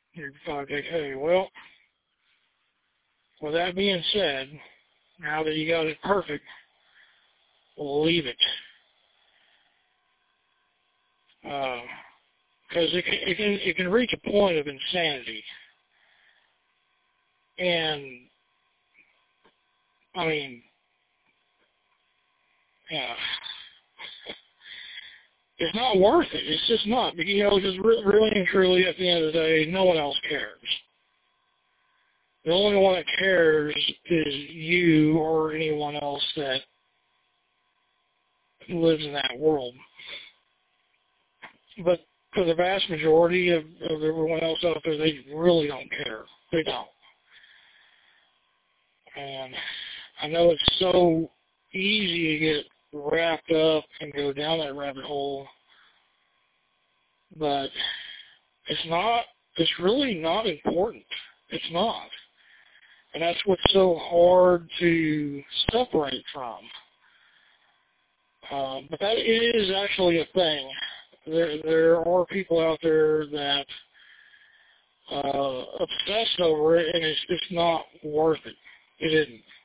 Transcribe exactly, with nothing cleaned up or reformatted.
You're probably like, hey, well, with that being said, now that you got it perfect, we'll leave it. Because uh, it, can, it, can, it can reach a point of insanity. And, I mean, yeah, it's not worth it. It's just not. You know, because really and truly, at the end of the day, no one else cares. The only one that cares is you or anyone else that lives in that world. But for the vast majority of, of everyone else out there, they really don't care. They don't. And I know it's so easy to get wrapped up and go down that rabbit hole, but it's not, it's really not important. It's not. And that's what's so hard to separate from. Um, but that is actually a thing. There, there are people out there that uh, obsess over it, and it's just not worth it. It isn't.